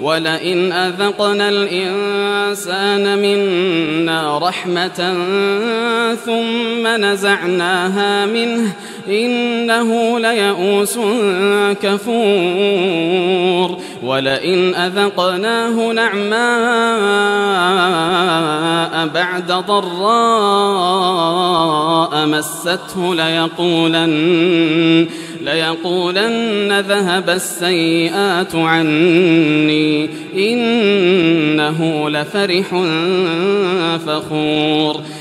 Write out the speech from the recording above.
ولئن أذقنا الإنسان منا رحمة ثم نزعناها منه إنه ليئوس كفور ولئن أذقناه نعماء بعد ضراء مسته ليقولن ذهب السيئات عني إنه لفرح فخور